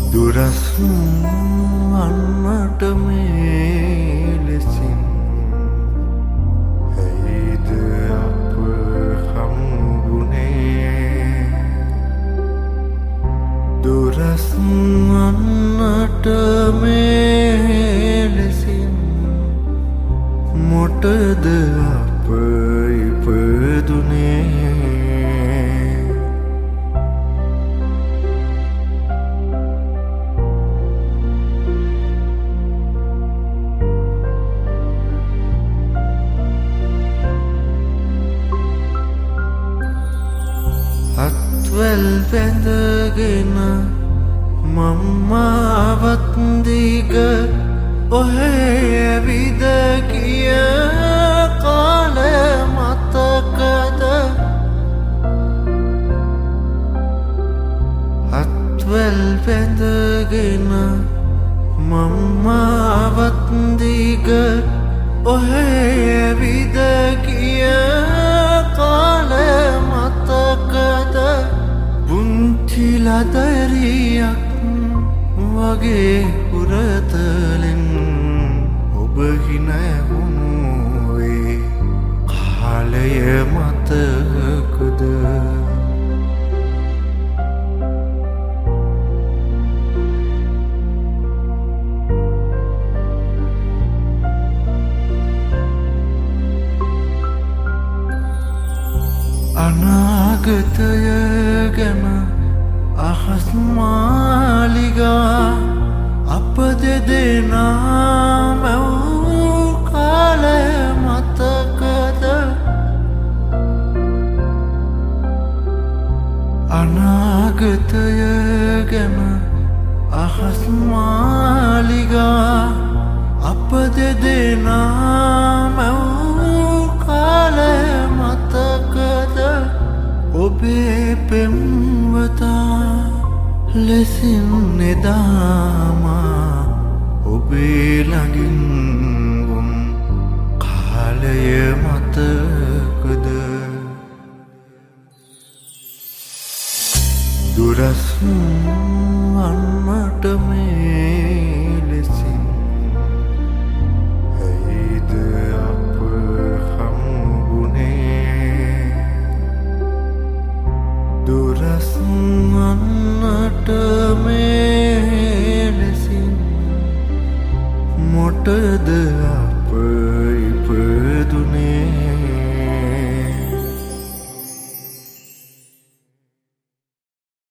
දුරස් වන්නට මේ ලෙසින් ඇයිද අප හම්බුනේ දුරස් වන්නට මේ ලෙසින් මොටද අප ඉපදුනේ අත්වැල් වැඳගෙන මම්මාවත් දිග ඔහේ ඇවිද ගිය කාලය මතකද අත්වැල් වැඳගෙන මම්මාවත් දිග ඔහේ ඇවිද ගිය කාලය මතකද පුංචි ලදරියක් වගේ පුරතලෙන් ඔබ හිනැවුණුවේ කාලය මතකද අනාගතය ගැන අහස් මාලිගා අප දෙදෙනා මැවූ කාලය මතකද අනාගතය ගැන අහස් මාලිගා අප දෙදෙනා මැවූ කාලය මතකද ඔබේ පෙම්වතා ලෙසින් එදාමා ඔබේ ළඟින් වුන් කාලය මතකද දුරස් වන්නට මේ ලෙසින් ඇයිද අප හම්බුනේ දුරස් වන්නට මේ ලෙසින් මොටද අප ඉපදුනේ